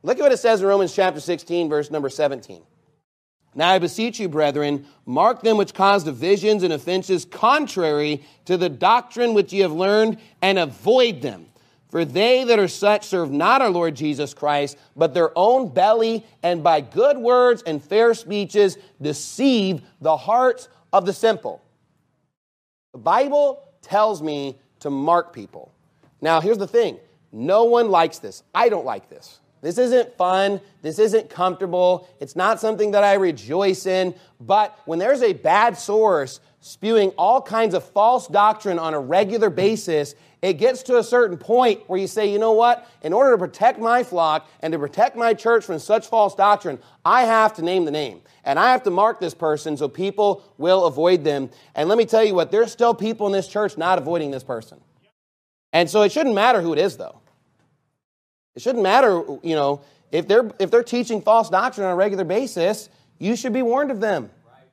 Look at what it says in Romans chapter 16, verse number 17. Now I beseech you, brethren, mark them which cause divisions and offenses contrary to the doctrine which ye have learned, and avoid them. For they that are such serve not our Lord Jesus Christ, but their own belly, and by good words and fair speeches deceive the hearts of the simple. The Bible tells me to mark people. Now, here's the thing. No one likes this. I don't like this. This isn't fun. This isn't comfortable. It's not something that I rejoice in. But when there's a bad source spewing all kinds of false doctrine on a regular basis, it gets to a certain point where you say, you know what? In order to protect my flock and to protect my church from such false doctrine, I have to name the name. And I have to mark this person so people will avoid them. And let me tell you what, there's still people in this church not avoiding this person. And so it shouldn't matter who it is, though. It shouldn't matter, if they're teaching false doctrine on a regular basis, you should be warned of them.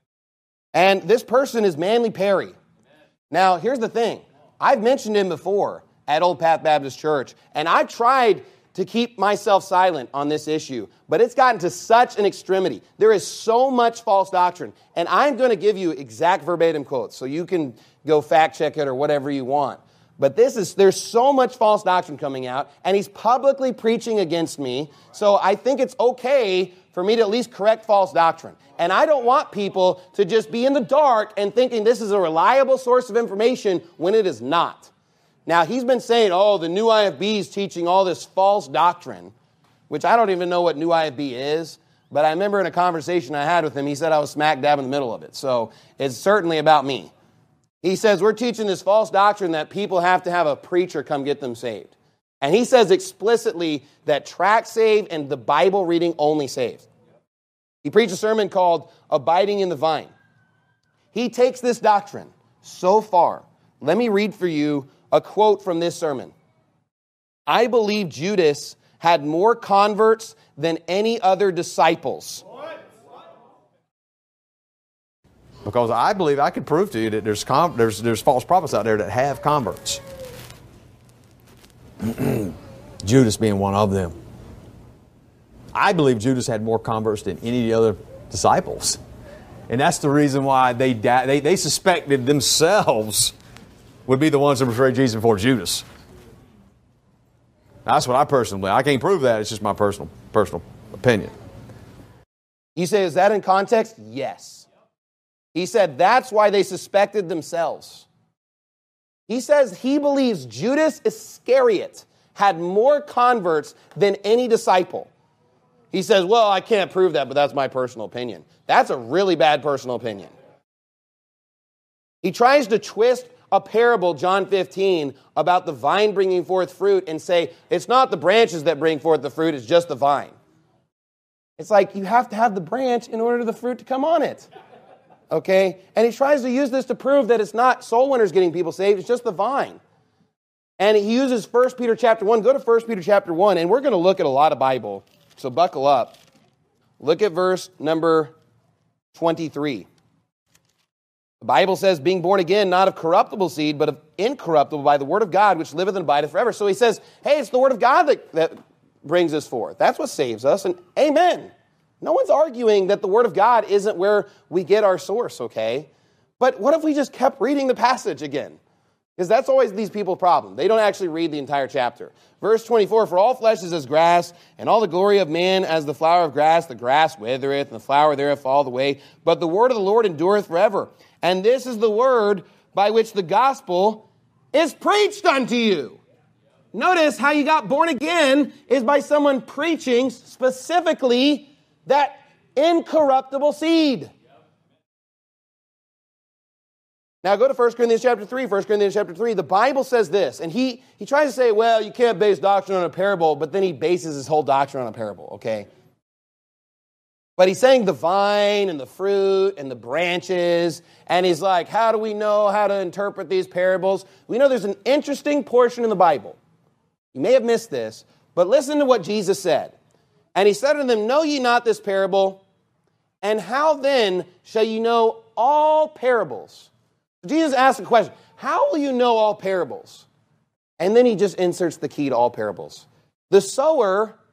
And this person is Manly Perry. Now, here's the thing. I've mentioned him before at Old Path Baptist Church, and I've tried to keep myself silent on this issue, but it's gotten to such an extremity. There is so much false doctrine, and I'm going to give you exact verbatim quotes, so you can go fact check it or whatever you want. But there's so much false doctrine coming out, and he's publicly preaching against me, so I think it's okay for me to at least correct false doctrine. And I don't want people to just be in the dark and thinking this is a reliable source of information when it is not. Now, he's been saying, the new IFB is teaching all this false doctrine, which I don't even know what new IFB is, but I remember in a conversation I had with him, he said I was smack dab in the middle of it, so it's certainly about me. He says, we're teaching this false doctrine that people have to have a preacher come get them saved. And he says explicitly that tract saved and the Bible reading only saved. He preached a sermon called Abiding in the Vine. He takes this doctrine so far. Let me read for you a quote from this sermon. I believe Judas had more converts than any other disciples. Because I believe I could prove to you that there's false prophets out there that have converts. Judas being one of them. I believe Judas had more converts than any of the other disciples. And that's the reason why they suspected themselves would be the ones that betrayed Jesus before Judas. That's what I personally believe. I can't prove that. It's just my personal opinion. You say, is that in context? Yes. He said that's why they suspected themselves. He says he believes Judas Iscariot had more converts than any disciple. He says, well, I can't prove that, but that's my personal opinion. That's a really bad personal opinion. He tries to twist a parable, John 15, about the vine bringing forth fruit and say, it's not the branches that bring forth the fruit, it's just the vine. It's like you have to have the branch in order for the fruit to come on it. Okay? And he tries to use this to prove that it's not soul winners getting people saved, it's just the vine. And he uses 1 Peter chapter 1. Go to 1 Peter chapter 1, and we're going to look at a lot of Bible, so buckle up. Look at verse number 23. The Bible says, being born again, not of corruptible seed, but of incorruptible by the word of God, which liveth and abideth forever. So he says, hey, it's the word of God that brings us forth. That's what saves us, and amen. No one's arguing that the Word of God isn't where we get our source, okay? But what if we just kept reading the passage again? Because that's always these people's problem. They don't actually read the entire chapter. Verse 24, for all flesh is as grass, and all the glory of man as the flower of grass. The grass withereth, and the flower thereof falleth away. But the word of the Lord endureth forever. And this is the word by which the gospel is preached unto you. Notice how you got born again is by someone preaching specifically that incorruptible seed. Now go to 1 Corinthians chapter 3. 1 Corinthians chapter 3, the Bible says this, and he tries to say, well, you can't base doctrine on a parable, but then he bases his whole doctrine on a parable, okay? But he's saying the vine and the fruit and the branches, and he's like, how do we know how to interpret these parables? We know there's an interesting portion in the Bible. You may have missed this, but listen to what Jesus said. And he said to them, know ye not this parable? And how then shall you know all parables? Jesus asked a question, how will you know all parables? And then he just inserts the key to all parables. The sower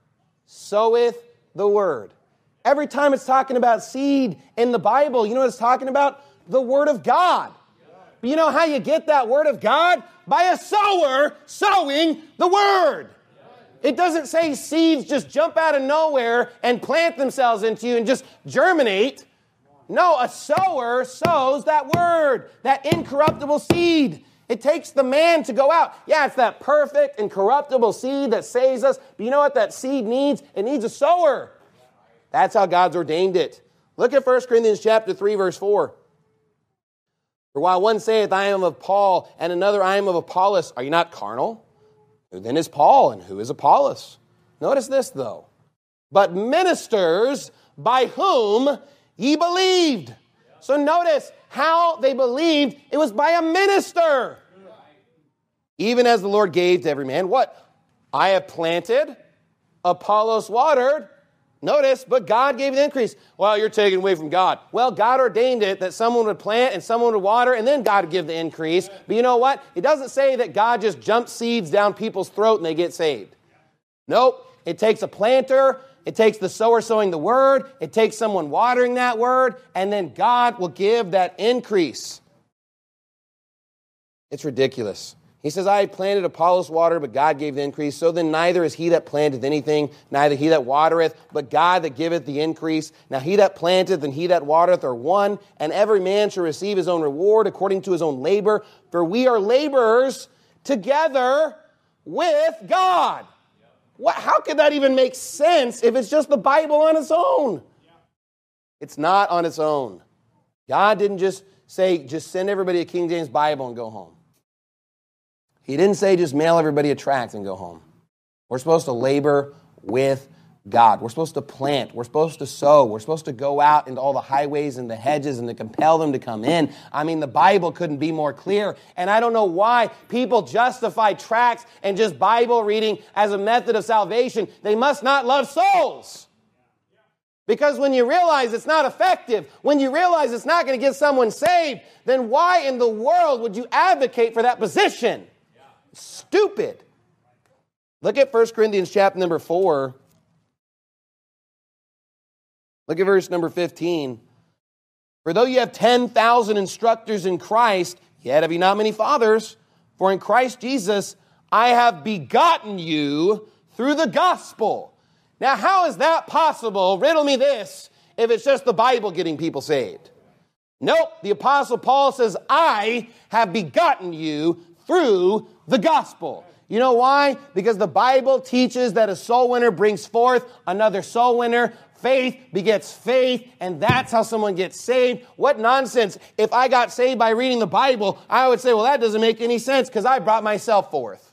soweth the word. Every time it's talking about seed in the Bible, you know what it's talking about? The word of God. But you know how you get that word of God? By a sower sowing the word. It doesn't say seeds just jump out of nowhere and plant themselves into you and just germinate. No, a sower sows that word, that incorruptible seed. It takes the man to go out. Yeah, it's that perfect, incorruptible seed that saves us. But you know what that seed needs? It needs a sower. That's how God's ordained it. Look at 1 Corinthians chapter 3, verse 4. For while one saith, I am of Paul, and another, I am of Apollos, are you not carnal? Who then is Paul, and who is Apollos? Notice this, though. But ministers by whom ye believed. So notice how they believed. It was by a minister. Even as the Lord gave to every man. What? I have planted, Apollos watered. Notice, but God gave the increase. Well, you're taking away from God. Well, God ordained it that someone would plant and someone would water, and then God would give the increase. But you know what? It doesn't say that God just jumps seeds down people's throat and they get saved. Nope. It takes a planter. It takes the sower sowing the word. It takes someone watering that word, and then God will give that increase. It's ridiculous. He says, I planted, Apollos watered, but God gave the increase. So then neither is he that planteth anything, neither he that watereth, but God that giveth the increase. Now he that planteth and he that watereth are one, and every man shall receive his own reward according to his own labor. For we are laborers together with God. How could that even make sense if it's just the Bible on its own? It's not on its own. God didn't just say, just send everybody a King James Bible and go home. He didn't say just mail everybody a tract and go home. We're supposed to labor with God. We're supposed to plant. We're supposed to sow. We're supposed to go out into all the highways and the hedges and to compel them to come in. I mean, the Bible couldn't be more clear. And I don't know why people justify tracts and just Bible reading as a method of salvation. They must not love souls. Because when you realize it's not effective, when you realize it's not going to get someone saved, then why in the world would you advocate for that position? Stupid. Look at 1 Corinthians chapter number 4. Look at verse number 15. For though you have 10,000 instructors in Christ, yet have ye not many fathers. For in Christ Jesus I have begotten you through the gospel. Now how is that possible? Riddle me this, if it's just the Bible getting people saved. Nope, the Apostle Paul says, I have begotten you through the gospel. You know why? Because the Bible teaches that a soul winner brings forth another soul winner. Faith begets faith, and that's how someone gets saved. What nonsense. If I got saved by reading the Bible, I would say, well, that doesn't make any sense because I brought myself forth.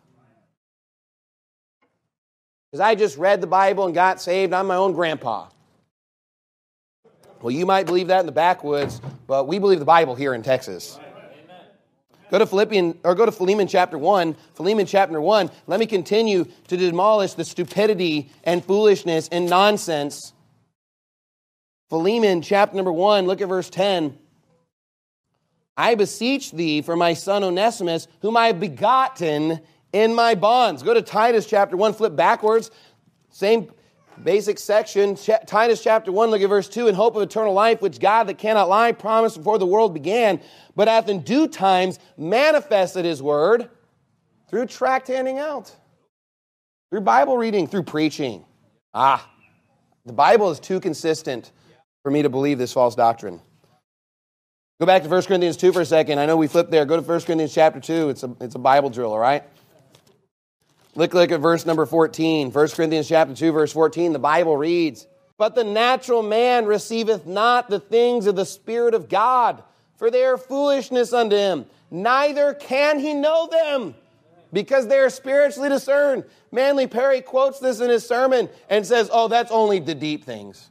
Because I just read the Bible and got saved. I'm my own grandpa. Well, you might believe that in the backwoods, but we believe the Bible here in Texas. Go to Philemon chapter 1. Philemon chapter 1. Let me continue to demolish the stupidity and foolishness and nonsense. Philemon chapter number 1. Look at verse 10. I beseech thee for my son Onesimus, whom I have begotten in my bonds. Go to Titus chapter 1. Flip backwards. Same basic section. Titus chapter 1. Look at verse 2. In hope of eternal life, which God that cannot lie promised before the world began, but hath in due times manifested his word through tract handing out, through Bible reading, through preaching. The Bible is too consistent for me to believe this false doctrine. Go back to 1 Corinthians 2 for a second. I know we flipped there. Go to 1 Corinthians chapter 2. It's a Bible drill, all right? Look at verse number 14. 1 Corinthians chapter 2, verse 14. The Bible reads, but the natural man receiveth not the things of the Spirit of God, for they are foolishness unto him. Neither can he know them, because they are spiritually discerned. Manly Perry quotes this in his sermon and says, oh, that's only the deep things.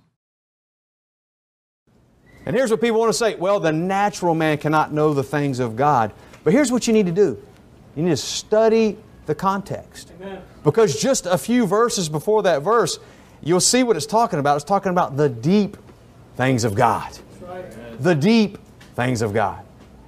And here's what people want to say. Well, the natural man cannot know the things of God. But here's what you need to do. You need to study the context. Amen. Because just a few verses before that verse, you'll see what it's talking about. It's talking about the deep things of God. That's right. The deep things of God.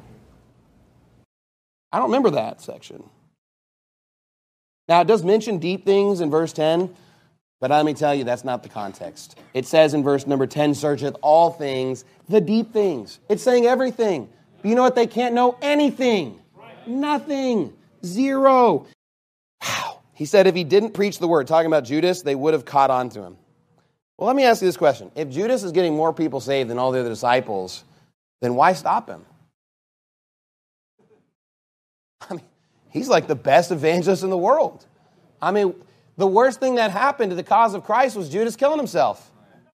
I don't remember that section. Now, it does mention deep things in verse 10, But let me tell you, that's not the context. It says in verse number 10, searcheth all things, the deep things. It's saying everything. But you know what? They can't know anything. Nothing. Zero. Wow. He said if he didn't preach the word, talking about Judas, they would have caught on to him. Well, let me ask you this question. If Judas is getting more people saved than all the other disciples, then why stop him? I mean, he's like the best evangelist in the world. I mean, the worst thing that happened to the cause of Christ was Judas killing himself.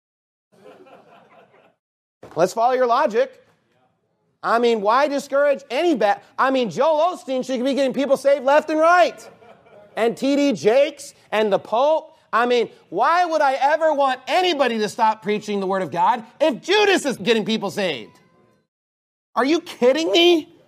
Let's follow your logic. I mean, why discourage any bad? I mean, Joel Osteen should be getting people saved left and right. And T.D. Jakes and the Pope. I mean, why would I ever want anybody to stop preaching the Word of God if Judas is getting people saved? Are you kidding me?